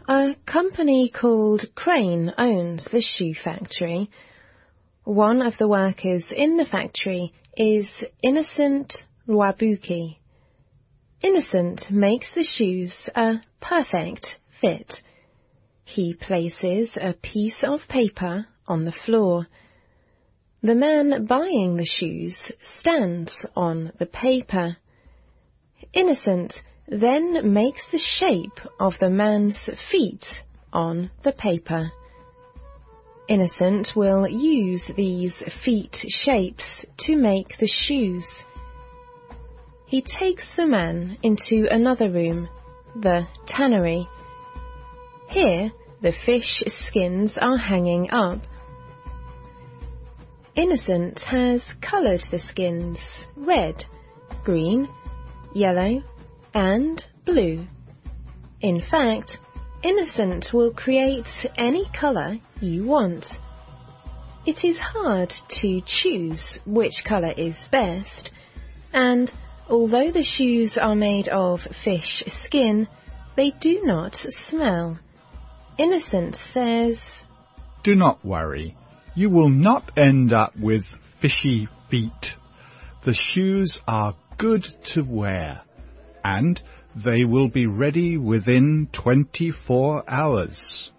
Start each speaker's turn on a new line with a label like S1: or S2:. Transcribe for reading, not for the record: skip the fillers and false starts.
S1: A company called Crane owns the shoe factory. One of the workers in the factory is Innocent Rwabuki. Innocent makes the shoes a perfect fit. He places a piece of paper on the floor. The man buying the shoes stands on the paper. Innocent then makes the shape of the man's feet on the paper. Innocent will use these feet shapes to make the shoes. He takes the man into another room, the tannery. Here, the fish skins are hanging up. Innocent has coloured the skins red, green, yellow, and blue. In fact, Innocent will create any colour you want. It is hard to choose which colour is best, and although the shoes are made of fish skin, they do not smell. Innocent says,
S2: "Do not worry. You will not end up with fishy feet. The shoes are good to wear, and they will be ready within 24 hours.